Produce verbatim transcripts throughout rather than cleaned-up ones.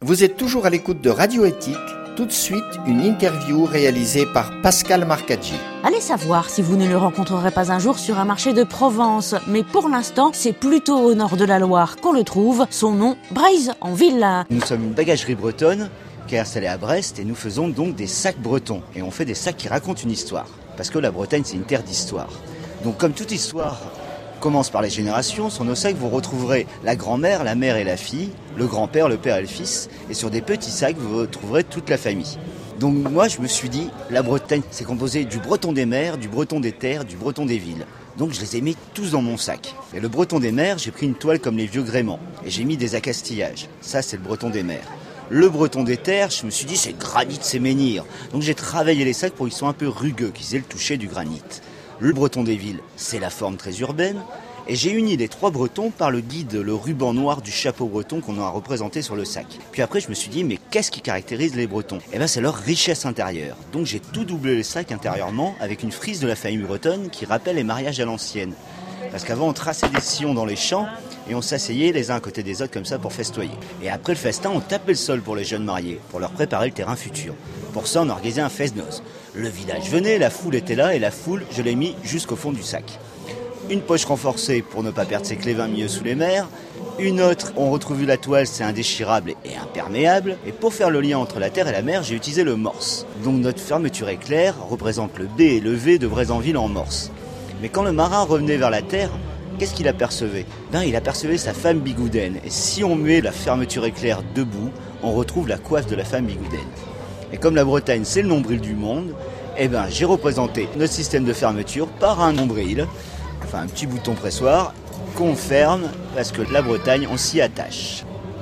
Vous êtes toujours à l'écoute de Radio Éthique. Tout de suite, une interview réalisée par Pascal Marcaggi. Allez savoir si vous ne le rencontrerez pas un jour sur un marché de Provence. Mais pour l'instant, c'est plutôt au nord de la Loire qu'on le trouve. Son nom, Breizh-en-Ville. Nous sommes une bagagerie bretonne qui est installée à Brest et nous faisons donc des sacs bretons. Et on fait des sacs qui racontent une histoire. Parce que la Bretagne, c'est une terre d'histoire. Donc comme toute histoire commence par les générations, sur nos sacs, vous retrouverez la grand-mère, la mère et la fille, le grand-père, le père et le fils. Et sur des petits sacs, vous retrouverez toute la famille. Donc moi, je me suis dit, la Bretagne, c'est composé du breton des mers, du breton des terres, du breton des villes. Donc je les ai mis tous dans mon sac. Et le breton des mers, j'ai pris une toile comme les vieux gréments. Et j'ai mis des accastillages. Ça, c'est le breton des mers. Le breton des terres, je me suis dit, c'est granit, c'est menhir. Donc j'ai travaillé les sacs pour qu'ils soient un peu rugueux, qu'ils aient le toucher du granit. Le breton des villes, c'est la forme très urbaine. Et j'ai uni les trois bretons par le guide, le ruban noir du chapeau breton qu'on a représenté sur le sac. Puis après, je me suis dit, mais qu'est-ce qui caractérise les bretons ? Eh bien, c'est leur richesse intérieure. Donc j'ai tout doublé les sacs intérieurement avec une frise de la famille bretonne qui rappelle les mariages à l'ancienne. Parce qu'avant, on traçait des sillons dans les champs et on s'asseyait les uns à côté des autres comme ça pour festoyer. Et après le festin, on tapait le sol pour les jeunes mariés, pour leur préparer le terrain futur. Pour ça, on organisait un fest-noz. Le village venait, la foule était là et la foule, je l'ai mis jusqu'au fond du sac. Une poche renforcée pour ne pas perdre ses clés vingt milieux sous les mers. Une autre, on retrouve la toile, c'est indéchirable et imperméable. Et pour faire le lien entre la terre et la mer, j'ai utilisé le morse. Donc notre fermeture éclair représente le B et le V de Breizh-en-Ville en morse. Mais quand le marin revenait vers la terre, qu'est-ce qu'il apercevait ? Ben, il apercevait sa femme bigoudaine. Et si on met la fermeture éclair debout, on retrouve la coiffe de la femme bigoudaine. Et comme la Bretagne, c'est le nombril du monde, eh ben, j'ai représenté notre système de fermeture par un nombril, enfin un petit bouton pressoir, qu'on ferme parce que la Bretagne, on s'y attache.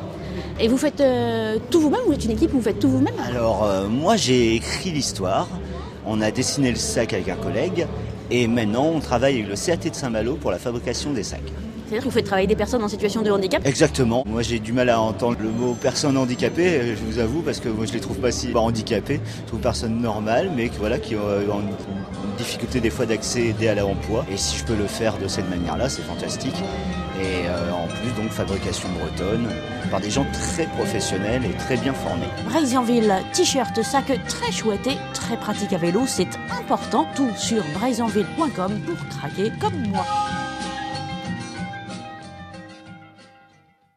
Et vous faites euh, tout vous-même ? Vous êtes une équipe, vous faites tout vous-même ? Alors, euh, moi, j'ai écrit l'histoire. On a dessiné le sac avec un collègue. Et maintenant, on travaille avec le C A T de Saint-Malo pour la fabrication des sacs. C'est-à-dire que vous faites travailler des personnes en situation de handicap ? Exactement. Moi, j'ai du mal à entendre le mot personne handicapée, je vous avoue, parce que moi, je les trouve pas si handicapés. Je trouve personnes normales, mais qui, voilà, qui ont une difficulté des fois d'accéder à l'emploi. Et si je peux le faire de cette manière-là, c'est fantastique. Et euh, en plus, donc, fabrication bretonne, par des gens très professionnels et très bien formés. Breizh-en-Ville, t-shirt, sac très chouette et très pratique à vélo, c'est important. Tout sur breizh en ville point com pour craquer comme moi.